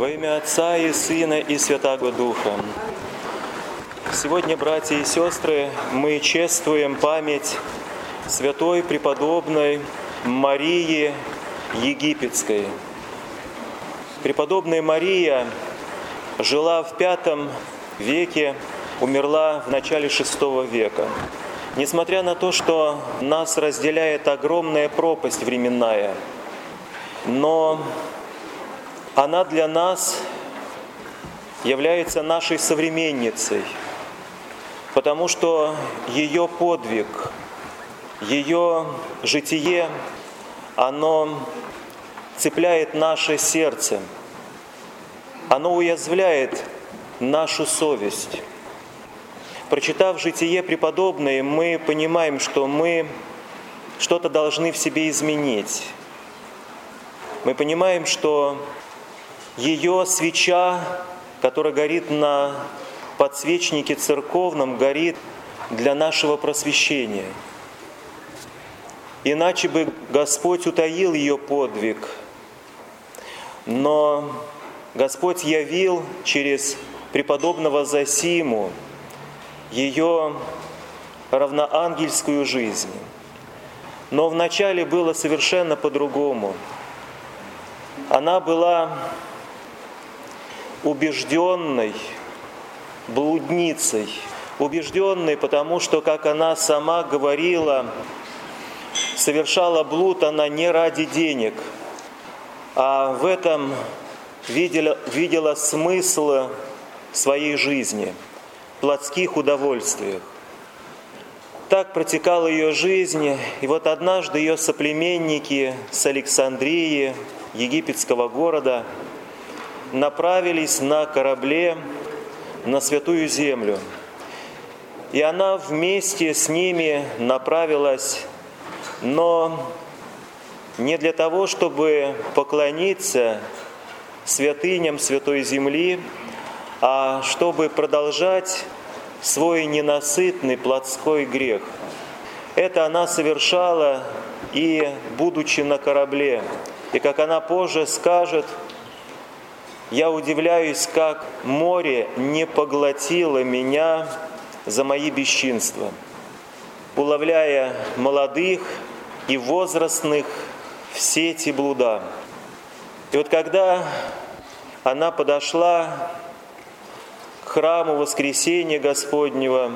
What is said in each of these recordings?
Во имя Отца и Сына и Святаго Духа. Сегодня, братья и сестры, мы чествуем память святой преподобной Марии Египетской. Преподобная Мария жила в V веке, умерла в начале VI века. Несмотря на то, что нас разделяет огромная пропасть временная, но она для нас является нашей современницей, потому что ее подвиг, ее житие, оно цепляет наше сердце, оно уязвляет нашу совесть. Прочитав житие преподобной, мы понимаем, что мы что-то должны в себе изменить. Мы понимаем, что ее свеча, которая горит на подсвечнике церковном, горит для нашего просвещения. Иначе бы Господь утаил ее подвиг, но Господь явил через преподобного Зосиму ее равноангельскую жизнь. Но вначале было совершенно по-другому. Она была убежденной блудницей, убежденной, потому что, как она сама говорила, совершала блуд она не ради денег, а в этом видела смысл своей жизни, плотских удовольствиях. Так протекала ее жизнь, и вот однажды ее соплеменники с Александрии, египетского города, направились на корабле на Святую Землю. И она вместе с ними направилась, но не для того, чтобы поклониться святыням Святой Земли, а чтобы продолжать свой ненасытный плотской грех. Это она совершала и будучи на корабле. И как она позже скажет, я удивляюсь, как море не поглотило меня за мои бесчинства, уловляя молодых и возрастных в сети блуда. И вот когда она подошла к храму Воскресения Господнего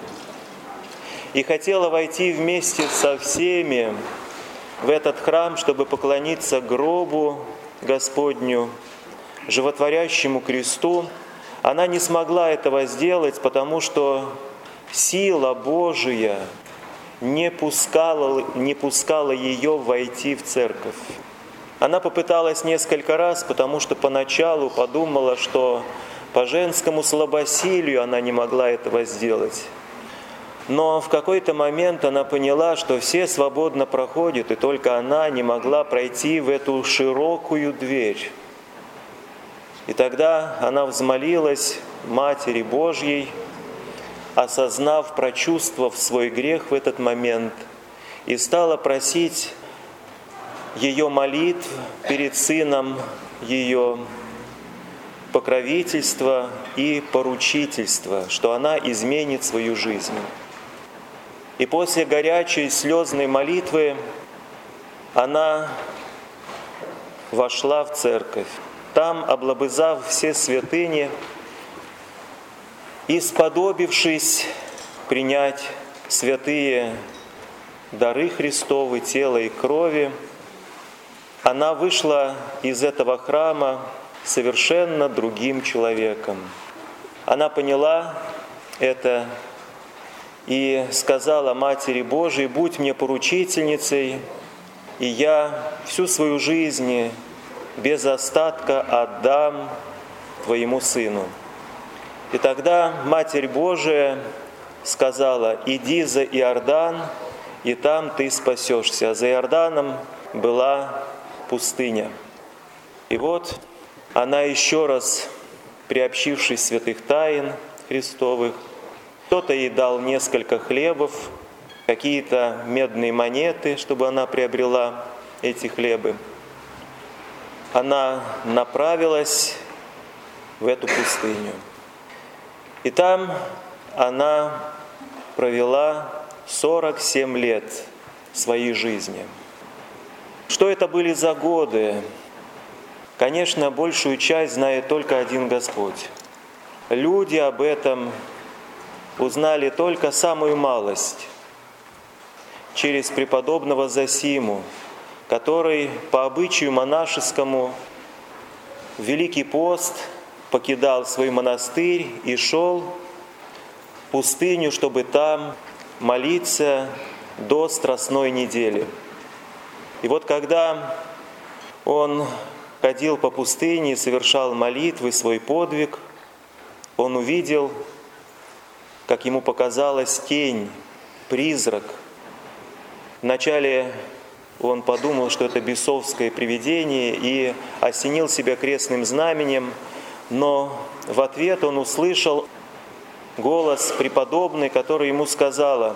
и хотела войти вместе со всеми в этот храм, чтобы поклониться гробу Господню, животворящему кресту, она не смогла этого сделать, потому что сила Божия не пускала ее войти в церковь. Она попыталась несколько раз, потому что поначалу подумала, что по женскому слабосилию она не могла этого сделать. Но в какой-то момент она поняла, что все свободно проходят, и только она не могла пройти в эту широкую дверь. И тогда она взмолилась Матери Божьей, осознав, прочувствовав свой грех в этот момент, и стала просить ее молитв перед Сыном ее, покровительства и поручительства, что она изменит свою жизнь. И после горячей слезной молитвы она вошла в церковь. Там, облобызав все святыни и сподобившись принять святые дары Христовы, тела и крови, она вышла из этого храма совершенно другим человеком. Она поняла это и сказала Матери Божией: «Будь мне поручительницей, и я всю свою жизнь без остатка отдам Твоему Сыну». И тогда Матерь Божия сказала: «Иди за Иордан, и там ты спасешься». А за Иорданом была пустыня. И вот она еще раз, приобщившись святых тайн Христовых, кто-то ей дал несколько хлебов, какие-то медные монеты, чтобы она приобрела эти хлебы. Она направилась в эту пустыню. И там она провела 47 лет своей жизни. Что это были за годы? Конечно, большую часть знает только один Господь. Люди об этом узнали только самую малость через преподобного Зосиму, который по обычаю монашескому в Великий пост покидал свой монастырь и шел в пустыню, чтобы там молиться до Страстной недели. И вот когда он ходил по пустыне и совершал молитвы, свой подвиг, он увидел, как ему показалась тень, призрак. Вначале он подумал, что это бесовское привидение, и осенил себя крестным знаменем, но в ответ он услышал голос преподобной, которая ему сказала: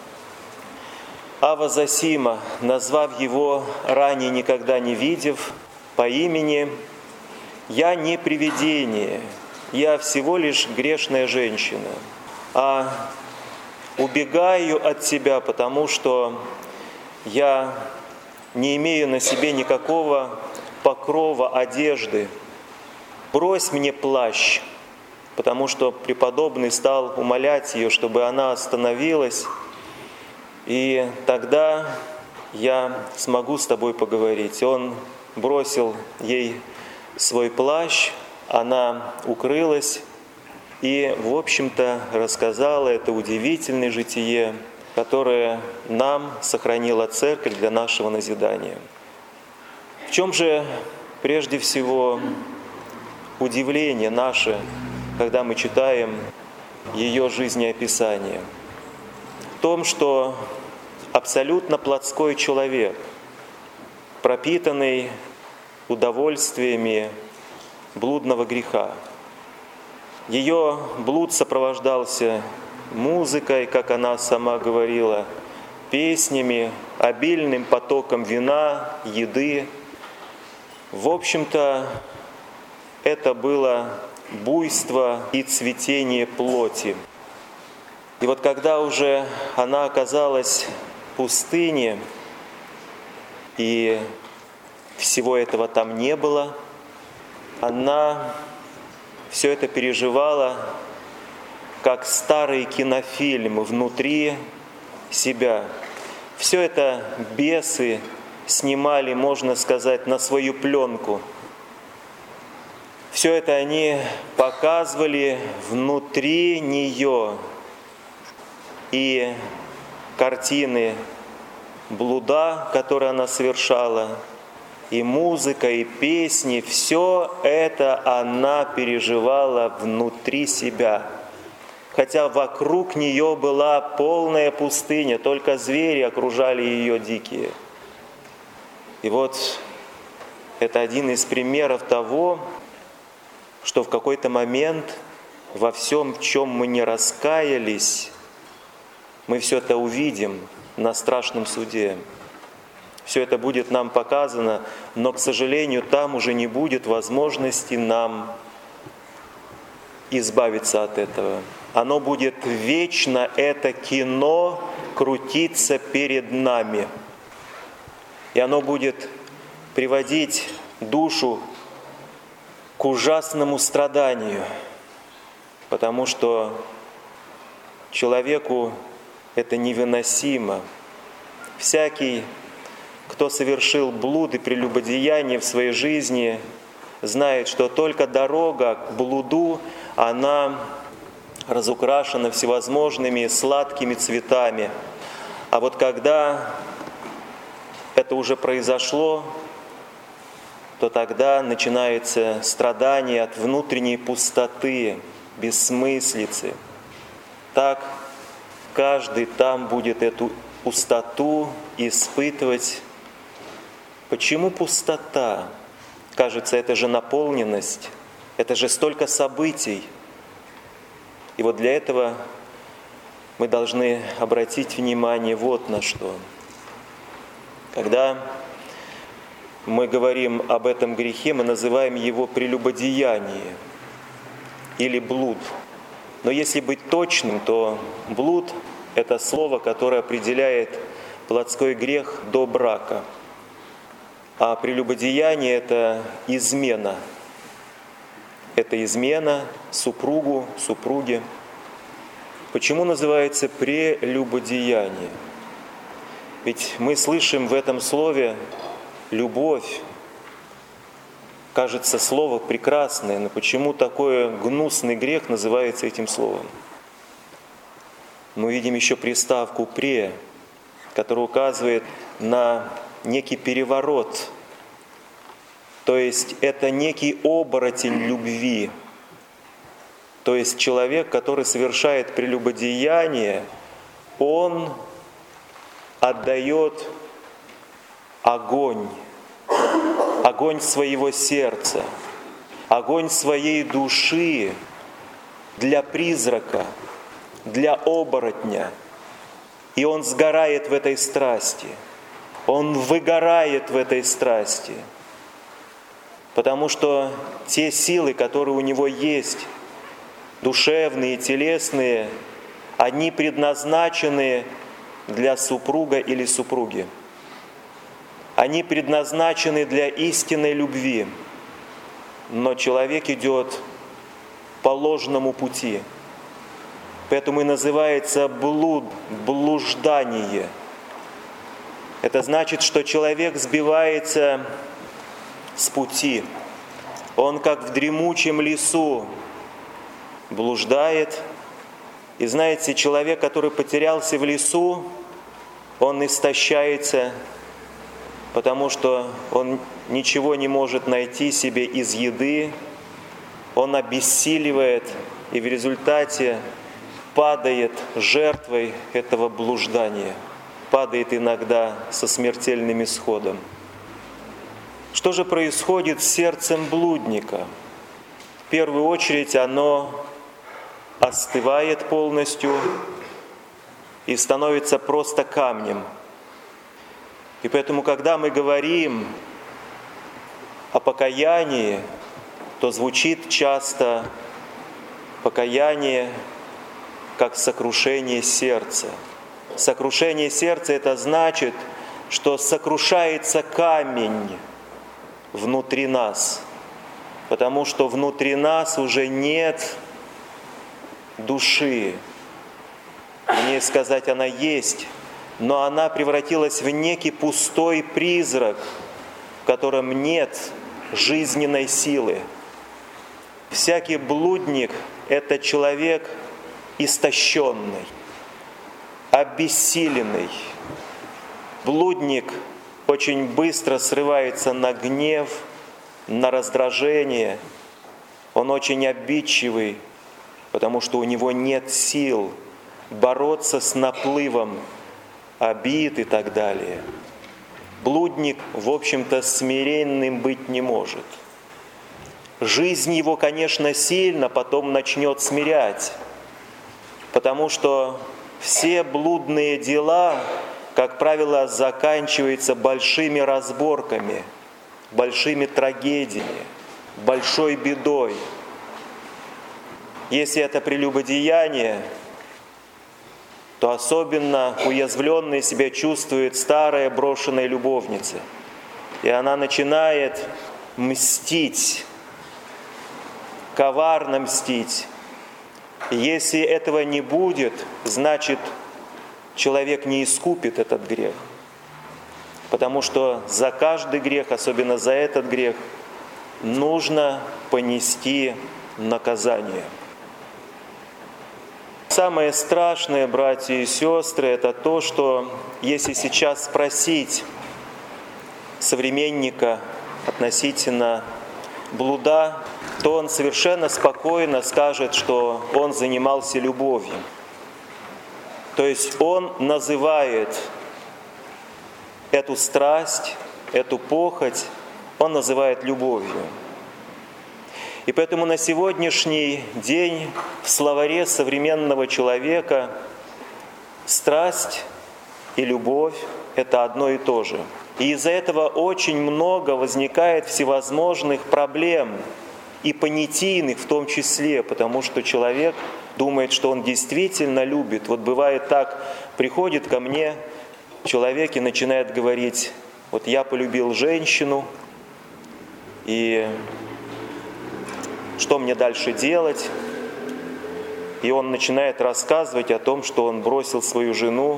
«Ава Зосима», назвав его, ранее никогда не видев, по имени: «Я не привидение, я всего лишь грешная женщина, а убегаю от тебя, потому что я не имею на себе никакого покрова одежды. Брось мне плащ», потому что преподобный стал умолять ее, чтобы она остановилась, и тогда я смогу с тобой поговорить. Он бросил ей свой плащ, она укрылась и, в общем-то, рассказала это удивительное житие, которое нам сохранила Церковь для нашего назидания. В чем же прежде всего удивление наше, когда мы читаем ее жизнеописание? В том, что абсолютно плотской человек, пропитанный удовольствиями блудного греха. Ее блуд сопровождался музыкой, как она сама говорила, песнями, обильным потоком вина, еды. В общем-то, это было буйство и цветение плоти. И вот когда уже она оказалась в пустыне, и всего этого там не было, она все это переживала как старый кинофильм внутри себя. Все это бесы снимали, можно сказать, на свою пленку. Все это они показывали внутри нее. И картины блуда, которые она совершала, и музыка, и песни, все это она переживала внутри себя. Хотя вокруг нее была полная пустыня, только звери окружали ее дикие. И вот это один из примеров того, что в какой-то момент во всем, в чем мы не раскаялись, мы все это увидим на страшном суде. Все это будет нам показано, но, к сожалению, там уже не будет возможности нам избавиться от этого. Оно будет вечно, это кино, крутиться перед нами. И оно будет приводить душу к ужасному страданию, потому что человеку это невыносимо. Всякий, кто совершил блуд и прелюбодеяние в своей жизни, знает, что только дорога к блуду, она разукрашена всевозможными сладкими цветами. А вот когда это уже произошло, то тогда начинается страдание от внутренней пустоты, бессмыслицы. Так каждый там будет эту пустоту испытывать. Почему пустота? Кажется, это же наполненность, это же столько событий. И вот для этого мы должны обратить внимание вот на что. Когда мы говорим об этом грехе, мы называем его прелюбодеяние. или блуд. Но если быть точным, то блуд – это слово, которое определяет плотской грех до брака. А прелюбодеяние – это измена. Это измена супругу, супруге. Почему называется прелюбодеяние? Ведь мы слышим в этом слове «любовь». Кажется, слово прекрасное, но почему такой гнусный грех называется этим словом? Мы видим еще приставку «пре», которая указывает на некий переворот. То есть это некий оборотень любви. То есть человек, который совершает прелюбодеяние, он отдает огонь своего сердца, огонь своей души для призрака, для оборотня. И он сгорает в этой страсти, он выгорает в этой страсти, потому что те силы, которые у него есть, душевные, телесные, они предназначены для супруга или супруги. Они предназначены для истинной любви, но человек идет по ложному пути. Поэтому и называется блуд, блуждание. Это значит, что человек сбивается с пути. Он как в дремучем лесу блуждает. И знаете, человек, который потерялся в лесу, он истощается, потому что он ничего не может найти себе из еды, он обессиливает и в результате падает жертвой этого блуждания, падает иногда со смертельным исходом. Что же происходит с сердцем блудника? В первую очередь оно остывает полностью и становится просто камнем. И поэтому, когда мы говорим о покаянии, то звучит часто покаяние как сокрушение сердца. Сокрушение сердца – это значит, что сокрушается камень внутри нас, потому что внутри нас уже нет души. Вернее сказать, она есть, но она превратилась в некий пустой призрак, в котором нет жизненной силы. Всякий блудник – это человек истощенный, обессиленный. Блудник очень быстро срывается на гнев, на раздражение. Он очень обидчивый, потому что у него нет сил бороться с наплывом обид и так далее. Блудник, в общем-то, смиренным быть не может. Жизнь его, конечно, сильно потом начнет смирять, потому что все блудные дела, как правило, заканчиваются большими разборками, большими трагедиями, большой бедой. Если это прелюбодеяние, то особенно уязвленной себя чувствует старая брошенная любовница. И она начинает мстить, коварно мстить. И если этого не будет, значит, человек не искупит этот грех. Потому что за каждый грех, особенно за этот грех, нужно понести наказание. Самое страшное, братья и сестры, это то, что если сейчас спросить современника относительно блуда, то он совершенно спокойно скажет, что он занимался любовью. То есть он называет эту страсть, эту похоть, он называет любовью. И поэтому на сегодняшний день в словаре современного человека страсть и любовь – это одно и то же. И из-за этого очень много возникает всевозможных проблем и понятийных в том числе, потому что человек думает, что он действительно любит. Вот бывает так, приходит ко мне человек и начинает говорить: вот я полюбил женщину, и что мне дальше делать? И он начинает рассказывать о том, что он бросил свою жену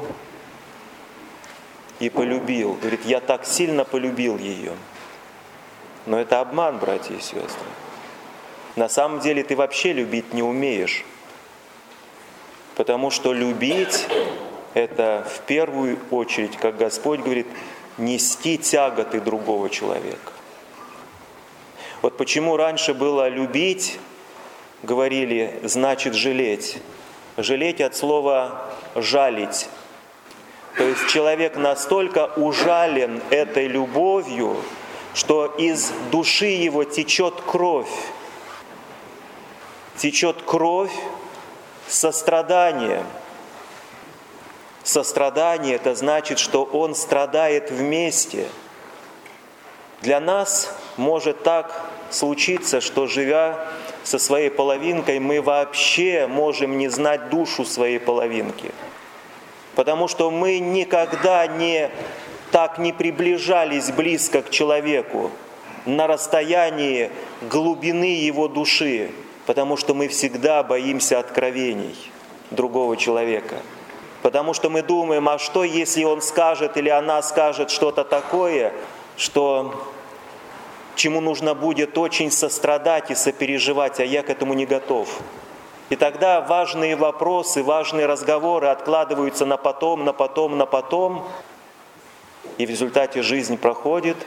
и полюбил. Говорит, я так сильно полюбил ее. Но это обман, братья и сестры. На самом деле ты вообще любить не умеешь. Потому что любить – это в первую очередь, как Господь говорит, нести тяготы другого человека. Вот почему раньше было любить, говорили, значит жалеть. Жалеть от слова «жалить». То есть человек настолько ужален этой любовью, что из души его течет кровь. Течет кровь сострадания. Сострадание – это значит, что он страдает вместе. Для нас может так случиться, что, живя со своей половинкой, мы вообще можем не знать душу своей половинки. Потому что мы никогда так не приближались близко к человеку на расстоянии глубины его души, потому что мы всегда боимся откровений другого человека. Потому что мы думаем, а что, если он скажет или она скажет что-то такое, чему нужно будет очень сострадать и сопереживать, а я к этому не готов. И тогда важные вопросы, важные разговоры откладываются на потом, на потом, на потом, и в результате жизнь проходит,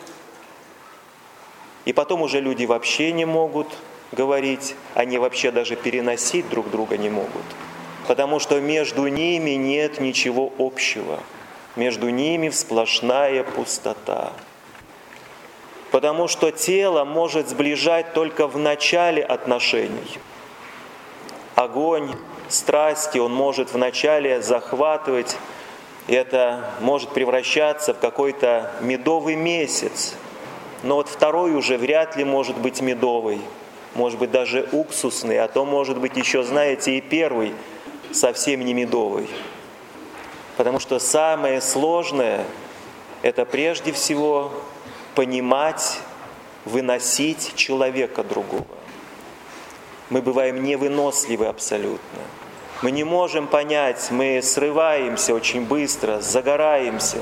и потом уже люди вообще не могут говорить, они вообще даже переносить друг друга не могут, потому что между ними нет ничего общего, между ними сплошная пустота. Потому что тело может сближать только в начале отношений. Огонь страсти, он может вначале захватывать, и это может превращаться в какой-то медовый месяц. Но вот второй уже вряд ли может быть медовый, может быть даже уксусный, а то может быть еще, знаете, и первый совсем не медовый. Потому что самое сложное – это прежде всего понимать, выносить человека другого. Мы бываем невыносливы абсолютно. Мы не можем понять, мы срываемся очень быстро, загораемся.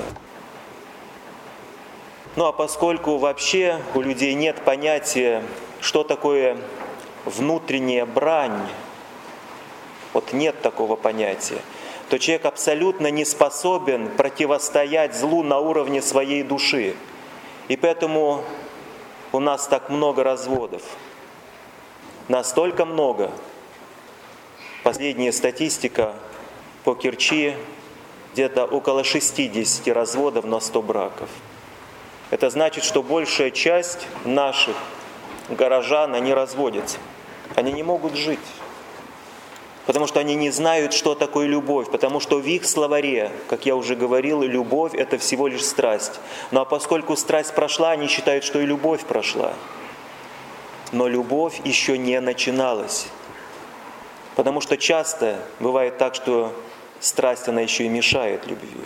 Ну а поскольку вообще у людей нет понятия, что такое внутренняя брань, вот нет такого понятия, то человек абсолютно не способен противостоять злу на уровне своей души. И поэтому у нас так много разводов. Настолько много. Последняя статистика по Керчи где-то около 60 разводов на 100 браков. Это значит, что большая часть наших горожан, они разводятся. Они не могут жить. Потому что они не знают, что такое любовь. Потому что в их словаре, как я уже говорил, любовь – это всего лишь страсть. Ну а поскольку страсть прошла, они считают, что и любовь прошла. Но любовь еще не начиналась. Потому что часто бывает так, что страсть, она еще и мешает любви.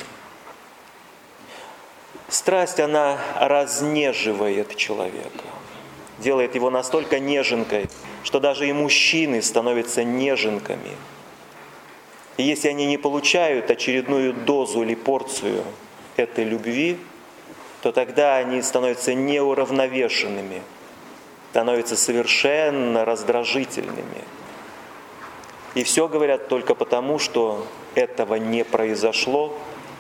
Страсть, она разнеживает человека, делает его настолько неженкой, что даже и мужчины становятся неженками. И если они не получают очередную дозу или порцию этой любви, то тогда они становятся неуравновешенными, становятся совершенно раздражительными. И все говорят только потому, что этого не произошло.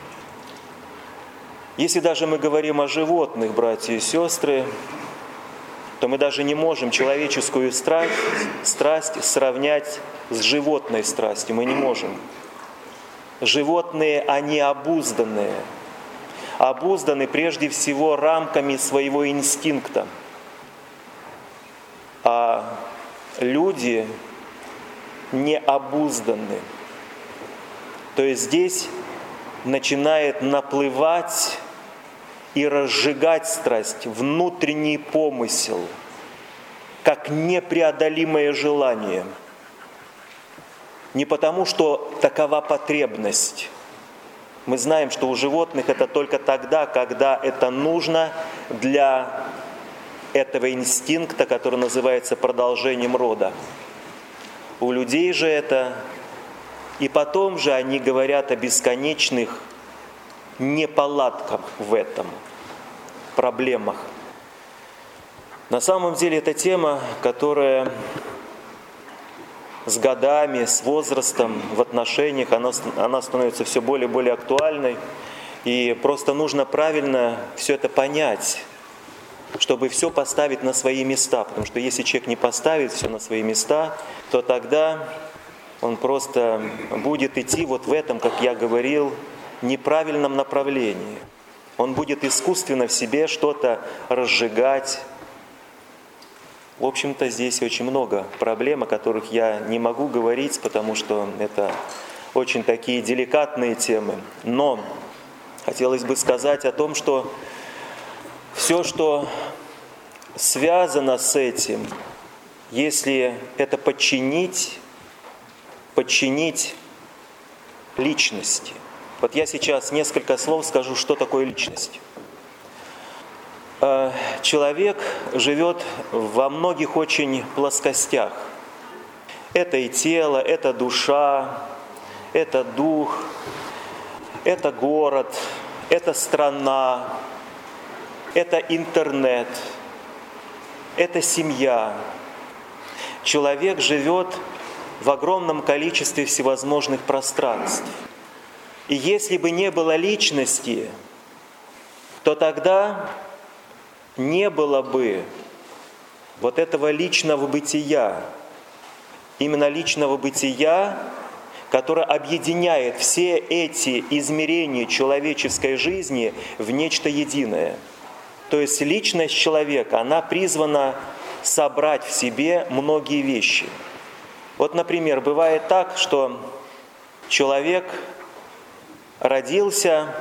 Если даже мы говорим о животных, братья и сестры, то мы даже не можем человеческую страсть сравнять с животной страстью. Мы не можем. Животные, они обузданные. Обузданы прежде всего рамками своего инстинкта. А люди не обузданы. То есть здесь начинает наплывать и разжигать страсть, внутренний помысел. как непреодолимое желание. Не потому, что такова потребность. Мы знаем, что у животных это только тогда, когда это нужно для этого инстинкта, который называется продолжением рода. У людей же это... И потом же они говорят о бесконечных неполадках в этом, проблемах. На самом деле это тема, которая с годами, с возрастом в отношениях, она становится все более и более актуальной. И просто нужно правильно все это понять, чтобы все поставить на свои места. Потому что если человек не поставит все на свои места, то тогда он просто будет идти вот в этом, как я говорил, неправильном направлении. Он будет искусственно в себе что-то разжигать. В общем-то, здесь очень много проблем, о которых я не могу говорить, потому что это очень такие деликатные темы. Но хотелось бы сказать о том, что все, что связано с этим, если это подчинить личности. Вот я сейчас несколько слов скажу, что такое личность. Человек живет во многих очень плоскостях. Это и тело, это душа, это дух, это город, это страна, это интернет, это семья. Человек живет в огромном количестве всевозможных пространств. И если бы не было личности, то тогда не было бы вот этого личного бытия, именно личного бытия, которое объединяет все эти измерения человеческой жизни в нечто единое. То есть личность человека, она призвана собрать в себе многие вещи. Вот, например, бывает так, что человек родился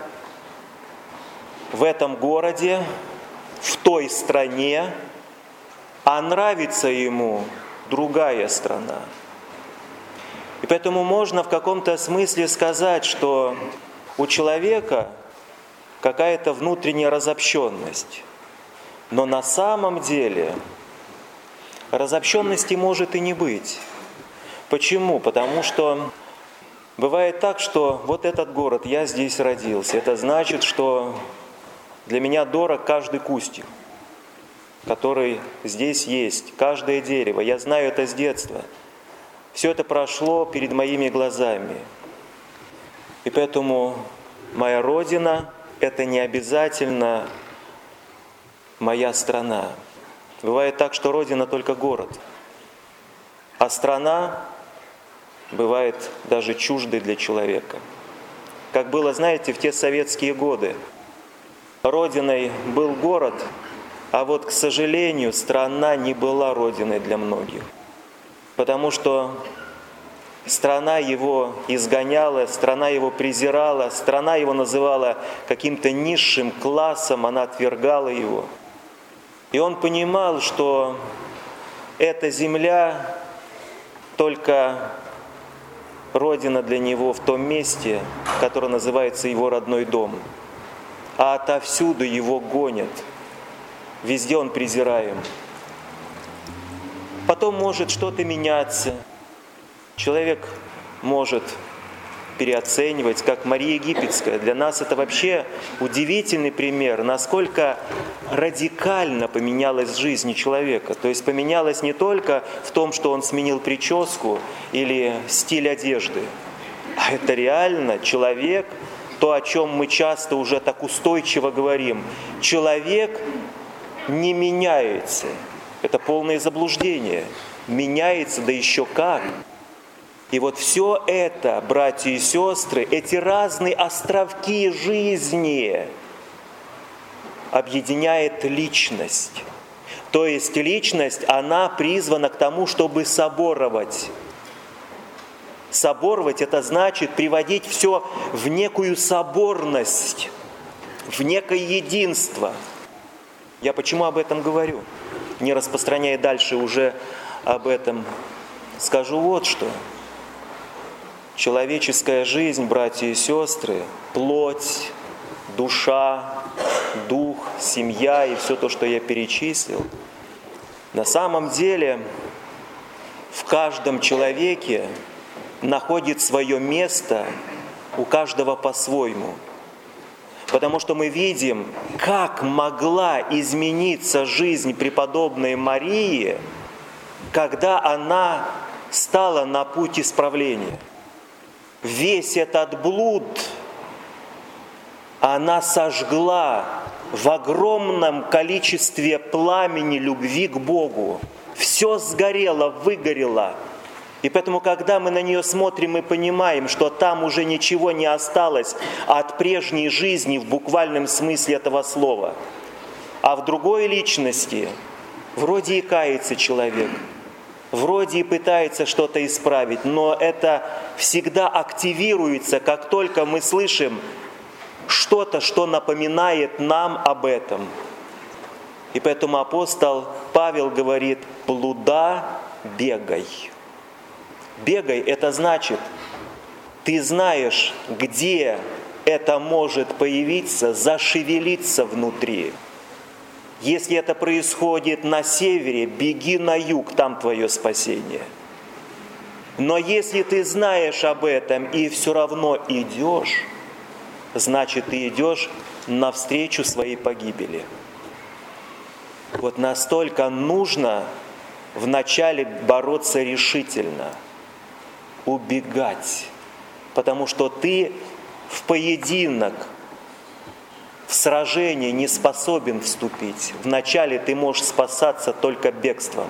в этом городе, в той стране, а нравится ему другая страна. И поэтому можно в каком-то смысле сказать, что у человека какая-то внутренняя разобщенность. Но на самом деле разобщенности может и не быть. Почему? Потому что бывает так, что вот этот город, я здесь родился. Это значит, что для меня дорог каждый кустик, который здесь есть, каждое дерево. Я знаю это с детства. Все это прошло перед моими глазами. И поэтому моя родина – это не обязательно моя страна. Бывает так, что родина только город, а страна бывает даже чуждой для человека. Как было, знаете, в те советские годы. Родиной был город, а вот, к сожалению, страна не была родиной для многих. Потому что страна его изгоняла, страна его презирала, страна его называла каким-то низшим классом, она отвергала его. И он понимал, что эта земля только родина для него в том месте, которое называется его родной дом. А отовсюду его гонят. Везде он презираем. Потом может что-то меняться. Человек может переоценивать, как Мария Египетская. Для нас это вообще удивительный пример, насколько радикально поменялась жизнь человека. То есть поменялась не только в том, что он сменил прическу или стиль одежды, а это реально человек, то, о чем мы часто уже так устойчиво говорим. Человек не меняется. Это полное заблуждение. Меняется, да еще как. И вот все это, братья и сестры, эти разные островки жизни объединяет личность. То есть личность, она призвана к тому, чтобы соборовать. Соборовать – это значит приводить все в некую соборность, в некое единство. Я почему об этом говорю? не распространяя дальше уже об этом, скажу вот что. Человеческая жизнь, братья и сестры, плоть, душа, дух, семья и все то, что я перечислил, на самом деле в каждом человеке находит свое место, у каждого по-своему. Потому что мы видим, как могла измениться жизнь преподобной Марии, когда она стала на путь исправления. Весь этот блуд она сожгла в огромном количестве пламени любви к Богу. Все сгорело, выгорело. И поэтому, когда мы на нее смотрим, мы понимаем, что там уже ничего не осталось от прежней жизни в буквальном смысле этого слова. А в другой личности вроде и кается человек, вроде и пытается что-то исправить, но это всегда активируется, как только мы слышим что-то, что напоминает нам об этом. И поэтому апостол Павел говорит: «Блуда бегай». Бегай – это значит, ты знаешь, где это может появиться, зашевелиться внутри. Если это происходит на севере, беги на юг, там твое спасение. Но если ты знаешь об этом и все равно идешь, значит, ты идешь навстречу своей погибели. Вот настолько нужно вначале бороться решительно, убегать, потому что ты в поединок, в сражение не способен вступить. Вначале ты можешь спасаться только бегством.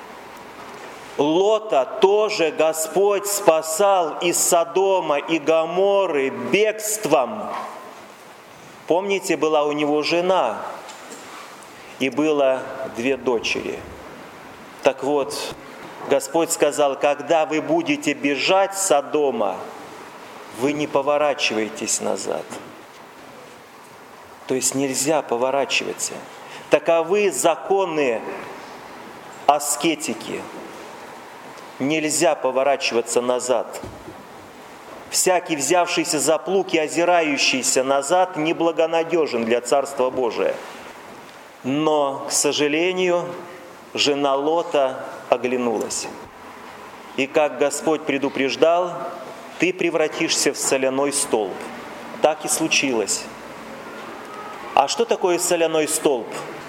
Лота тоже Господь спасал из Содома и Гоморры бегством. Помните, была у него жена, и было 2 дочери. Так вот, Господь сказал: когда вы будете бежать с Содома, вы не поворачиваетесь назад. То есть нельзя поворачиваться. Таковы законы аскетики. Нельзя поворачиваться назад. Всякий, взявшийся за плуг и озирающийся назад, неблагонадежен для Царства Божия. Но, к сожалению, жена Лота оглянулась. И как Господь предупреждал, ты превратишься в соляной столб. Так и случилось. А что такое соляной столб?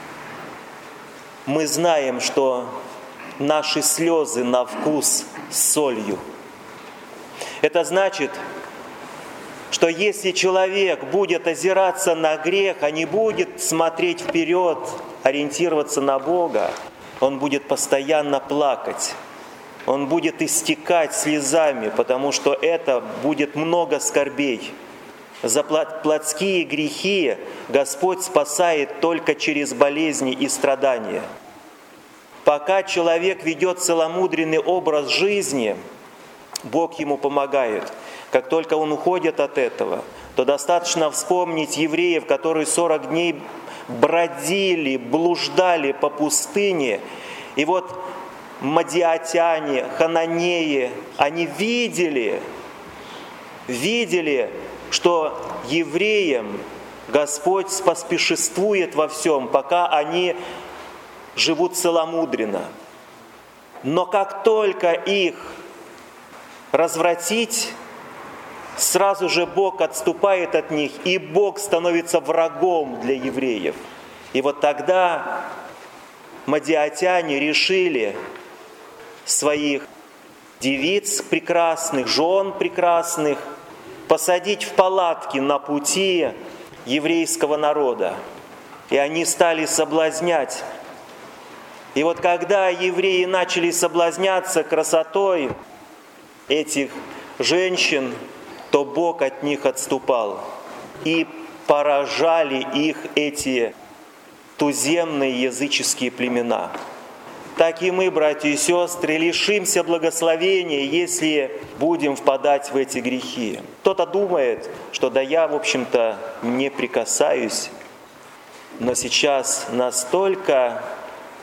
Мы знаем, что наши слезы на вкус с солью. Это значит, что если человек будет озираться на грех, а не будет смотреть вперед, ориентироваться на Бога, он будет постоянно плакать, он будет истекать слезами, потому что это будет много скорбей. За плотские грехи Господь спасает только через болезни и страдания. Пока человек ведет целомудренный образ жизни, Бог ему помогает. Как только он уходит от этого, то достаточно вспомнить евреев, которые 40 дней бродили, блуждали по пустыне. И вот мадиатяне, хананеи, они видели, что евреям Господь поспешествует во всем, пока они живут целомудренно. Но как только их развратить, сразу же Бог отступает от них, и Бог становится врагом для евреев. И вот тогда мадиатяне решили своих девиц прекрасных, жен прекрасных посадить в палатки на пути еврейского народа. И они стали соблазнять. И вот когда евреи начали соблазняться красотой этих женщин, то Бог от них отступал. И поражали их эти туземные языческие племена. Так и мы, братья и сестры, лишимся благословения, если будем впадать в эти грехи. Кто-то думает, что да я, в общем-то, не прикасаюсь, но сейчас настолько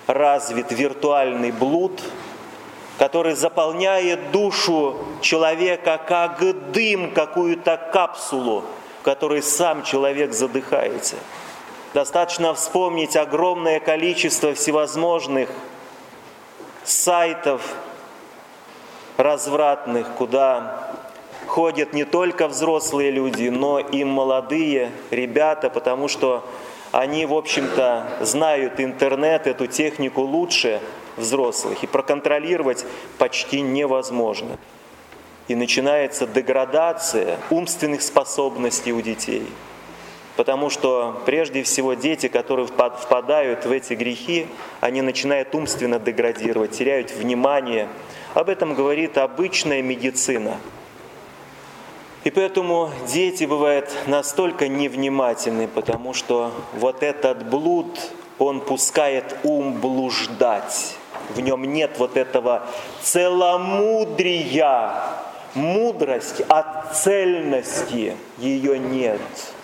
развит виртуальный блуд, который заполняет душу человека как дым, какую-то капсулу, в которой сам человек задыхается. Достаточно вспомнить огромное количество всевозможных сайтов развратных, куда ходят не только взрослые люди, но и молодые ребята, потому что они, в общем-то, знают интернет, эту технику лучше взрослых, и проконтролировать почти невозможно. И начинается деградация умственных способностей у детей. Потому что, прежде всего, дети, которые впадают в эти грехи, они начинают умственно деградировать, теряют внимание. Об этом говорит обычная медицина. И поэтому дети бывают настолько невнимательны, потому что вот этот блуд, он пускает ум блуждать. В нем нет вот этого целомудрия, мудрость от цельности, ее нет.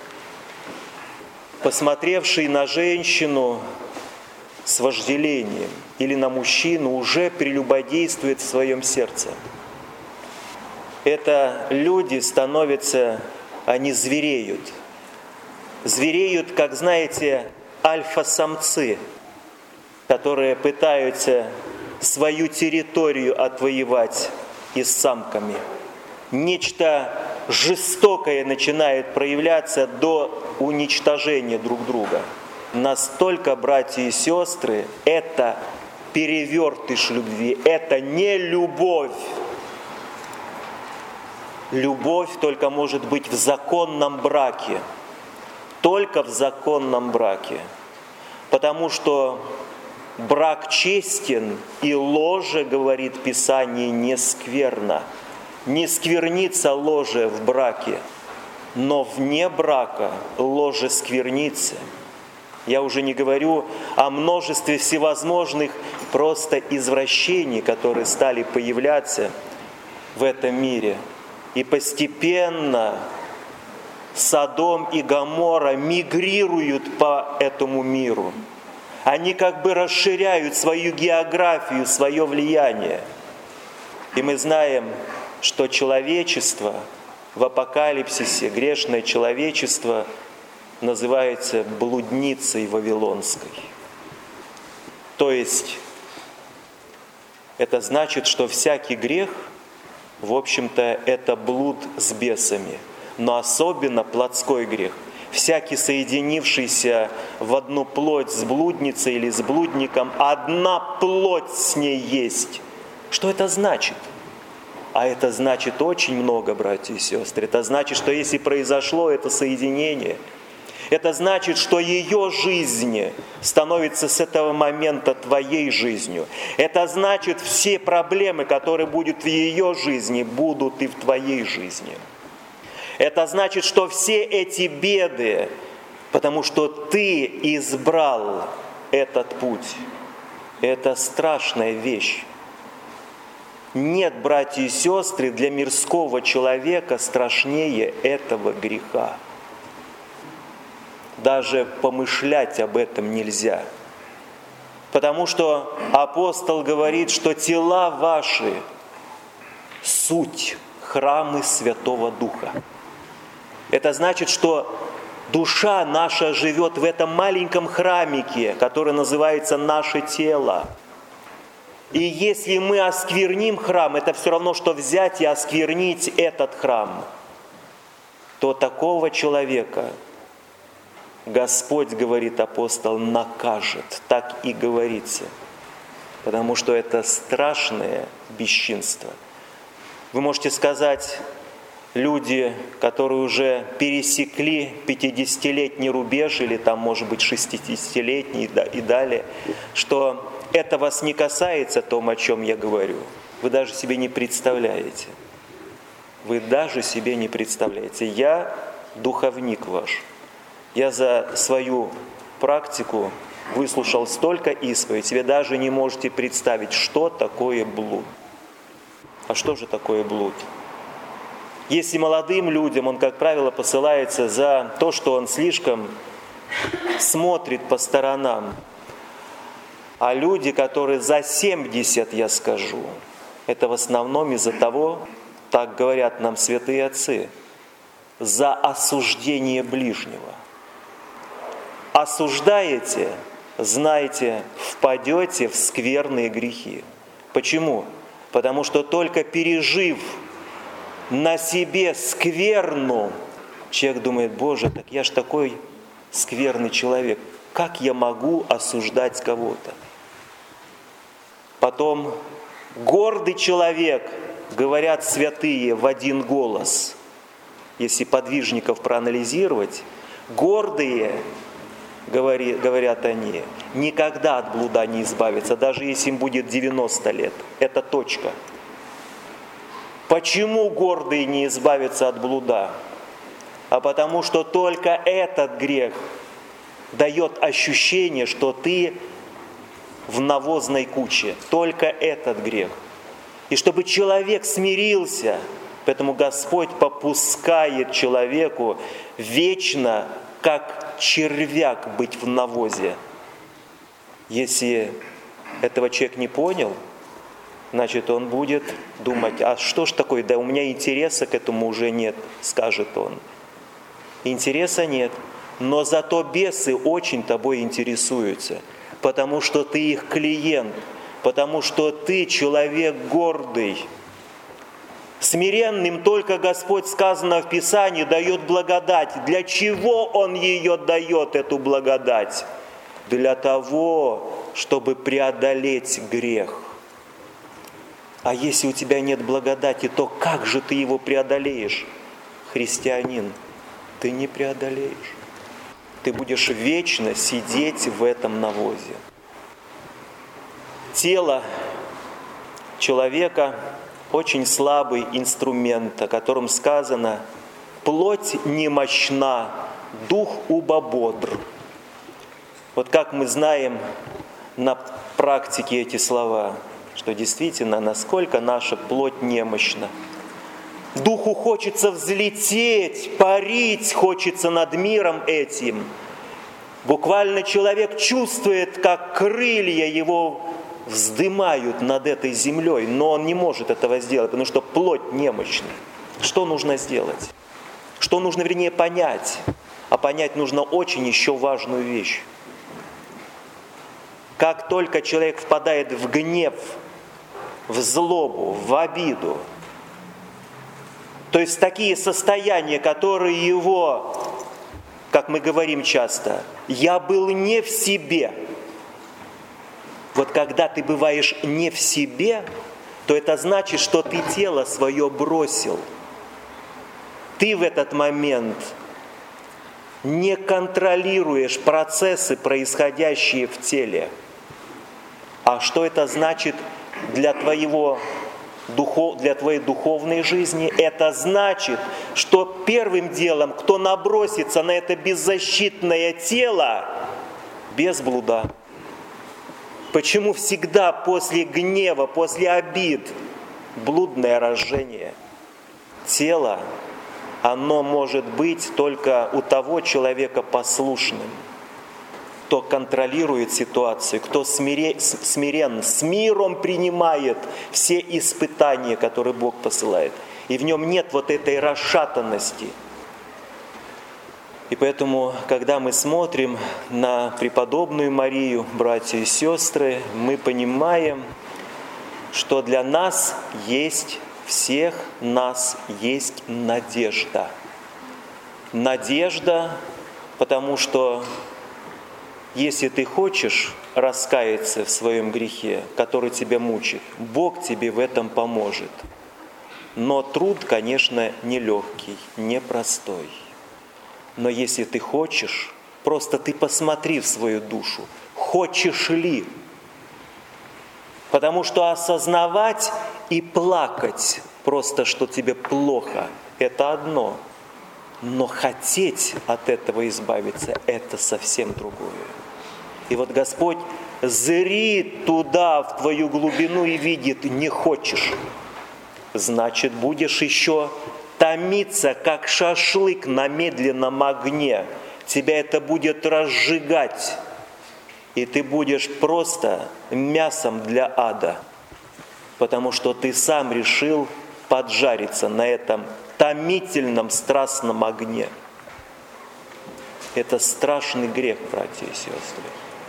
Посмотревший на женщину с вожделением или на мужчину уже прелюбодействует в своем сердце. Это люди становятся, они звереют. Звереют, как знаете, альфа-самцы, которые пытаются свою территорию отвоевать и с самками. Нечто жестокое начинает проявляться до уничтожения друг друга. Настолько, братья и сестры, это перевертыш любви, это не любовь. Любовь только может быть в законном браке. Только в законном браке. Потому что брак честен, и ложе, говорит Писание, не скверно. Не сквернится ложе в браке, но вне брака ложе сквернится. Я уже не говорю о множестве всевозможных просто извращений, которые стали появляться в этом мире. И постепенно Содом и Гоморра мигрируют по этому миру. Они как бы расширяют свою географию, свое влияние. И мы знаем, что человечество в апокалипсисе, грешное человечество, называется блудницей вавилонской. То есть это значит, что всякий грех, в общем-то, это блуд с бесами, но особенно плотской грех. Всякий, соединившийся в одну плоть с блудницей или с блудником, одна плоть с ней есть. Что это значит? А это значит очень много, братья и сестры. Это значит, что если произошло это соединение, это значит, что ее жизнь становится с этого момента твоей жизнью. Это значит, все проблемы, которые будут в ее жизни, будут и в твоей жизни. Это значит, что все эти беды, потому что ты избрал этот путь, это страшная вещь. Нет, братья и сестры, для мирского человека страшнее этого греха. Даже помышлять об этом нельзя. Потому что апостол говорит, что тела ваши – суть храмы Святого Духа. Это значит, что душа наша живет в этом маленьком храмике, который называется наше тело. И если мы оскверним храм, это все равно, что взять и осквернить этот храм, то такого человека Господь, говорит апостол, накажет. Так и говорится. Потому что это страшное бесчинство. Вы можете сказать, люди, которые уже пересекли 50-летний рубеж, или там, может быть, 60-летний и далее, что это вас не касается, том, о чем я говорю. Вы даже себе не представляете. Вы даже себе не представляете. Я духовник ваш. Я за свою практику выслушал столько исповедей, вы даже не можете представить, что такое блуд. А что же такое блуд? Если молодым людям он, как правило, посылается за то, что он слишком смотрит по сторонам, А люди, которые за 70, я скажу, это в основном из-за того, так говорят нам святые отцы, за осуждение ближнего. Осуждаете, знаете, впадете в скверные грехи. Почему? Потому что только пережив на себе скверну, человек думает: Боже, так я ж такой скверный человек, как я могу осуждать кого-то? Потом гордый человек, говорят святые в один голос, если подвижников проанализировать, гордые, говорят они, никогда от блуда не избавятся, даже если им будет 90 лет. Это точка. Почему гордые не избавятся от блуда? А потому что только этот грех дает ощущение, что ты в навозной куче. Только этот грех. И чтобы человек смирился, поэтому Господь попускает человеку вечно, как червяк, быть в навозе. Если этого человек не понял, значит, он будет думать: а что ж такое, да у меня интереса к этому уже нет, скажет он. Интереса нет, но зато бесы очень тобой интересуются, потому что ты их клиент, потому что ты человек гордый. Смиренным только Господь, сказано в Писании, дает благодать. Для чего Он ее дает, эту благодать? Для того, чтобы преодолеть грех. А если у тебя нет благодати, то как же ты его преодолеешь? Христианин, ты не преодолеешь. Ты будешь вечно сидеть в этом навозе. Тело человека очень слабый инструмент, о котором сказано: плоть немощна, дух убободр. Вот как мы знаем на практике эти слова, что действительно, насколько наша плоть немощна. Духу хочется взлететь, парить хочется над миром этим. Буквально человек чувствует, как крылья его вздымают над этой землей, но он не может этого сделать, потому что плоть немощна. Что нужно сделать? Что нужно, вернее, понять? А понять нужно очень еще важную вещь. Как только человек впадает в гнев, в злобу, в обиду, то есть такие состояния, которые его, как мы говорим часто, «я был не в себе». Вот когда ты бываешь не в себе, то это значит, что ты тело свое бросил. Ты в этот момент не контролируешь процессы, происходящие в теле. А что это значит для твоей духовной жизни? Это значит, что первым делом, кто набросится на это беззащитное тело, без блуда. Почему всегда после гнева, после обид блудное разжение? Тело, оно может быть только у того человека послушным, кто контролирует ситуацию, кто смирен, с миром принимает все испытания, которые Бог посылает. И в нем нет вот этой расшатанности. И поэтому, когда мы смотрим на преподобную Марию, братья и сестры, мы понимаем, что для нас есть, всех нас есть надежда. Надежда, потому что если ты хочешь раскаяться в своем грехе, который тебя мучит, Бог тебе в этом поможет. Но труд, конечно, нелегкий, непростой. Но если ты хочешь, просто ты посмотри в свою душу, хочешь ли. Потому что осознавать и плакать просто, что тебе плохо, это одно. Но хотеть от этого избавиться, это совсем другое. И вот Господь зрит туда, в твою глубину, и видит: не хочешь. Значит, будешь еще томиться, как шашлык на медленном огне. Тебя это будет разжигать. И ты будешь просто мясом для ада, потому что ты сам решил поджариться на этом томительном страстном огне. Это страшный грех, братья и сестры.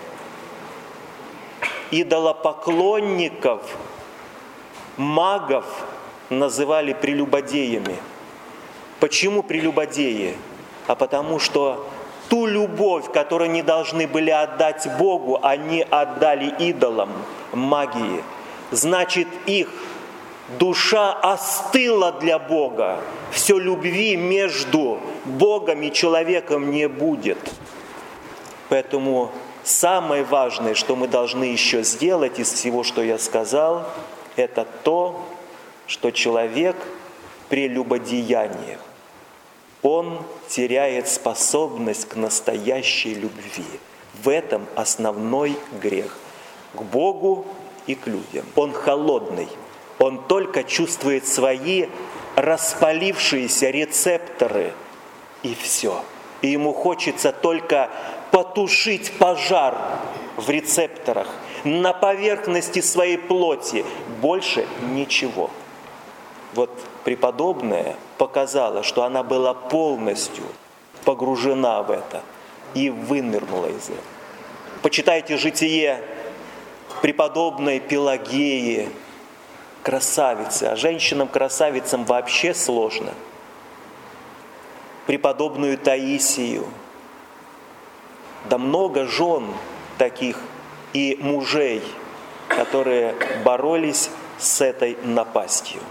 Идолопоклонников, магов называли прелюбодеями. Почему прелюбодеи? А потому что ту любовь, которую они должны были отдать Богу, они отдали идолам, магии. Значит, их душа остыла для Бога. Все любви между Богом и человеком не будет. Поэтому самое важное, что мы должны еще сделать из всего, что я сказал, это то, что человек при прелюбодеяниях, он теряет способность к настоящей любви. В этом основной грех к Богу и к людям. Он холодный, он только чувствует свои распалившиеся рецепторы, и все. И ему хочется только потушить пожар в рецепторах, на поверхности своей плоти, больше ничего. Вот преподобная показала, что она была полностью погружена в это и вынырнула из этого. Почитайте житие преподобной Пелагеи, красавицы, а женщинам-красавицам вообще сложно. Преподобную Таисию, да много жен таких и мужей, которые боролись с этой напастью.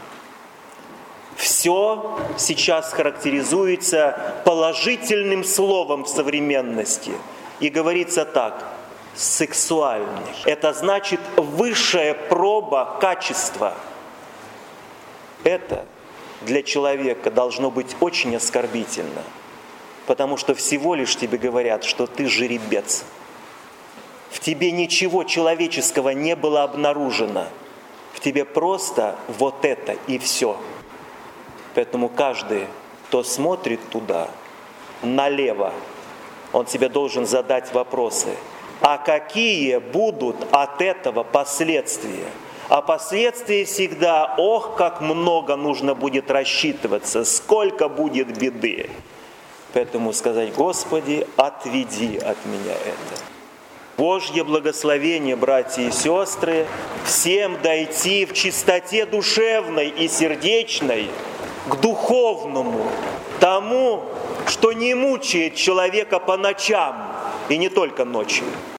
Все сейчас характеризуется положительным словом в современности. И говорится так: сексуальный. Это значит высшая проба качества. Это для человека должно быть очень оскорбительно, потому что всего лишь тебе говорят, что ты жеребец. В тебе ничего человеческого не было обнаружено. В тебе просто вот это и все. Поэтому каждый, кто смотрит туда, налево, он себе должен задать вопросы. А какие будут от этого последствия? А последствия всегда, ох, как много нужно будет рассчитываться, сколько будет беды. Поэтому сказать: Господи, отведи от меня это. Божье благословение, братья и сестры, всем дойти в чистоте душевной и сердечной к духовному, тому, что не мучает человека по ночам и не только ночью.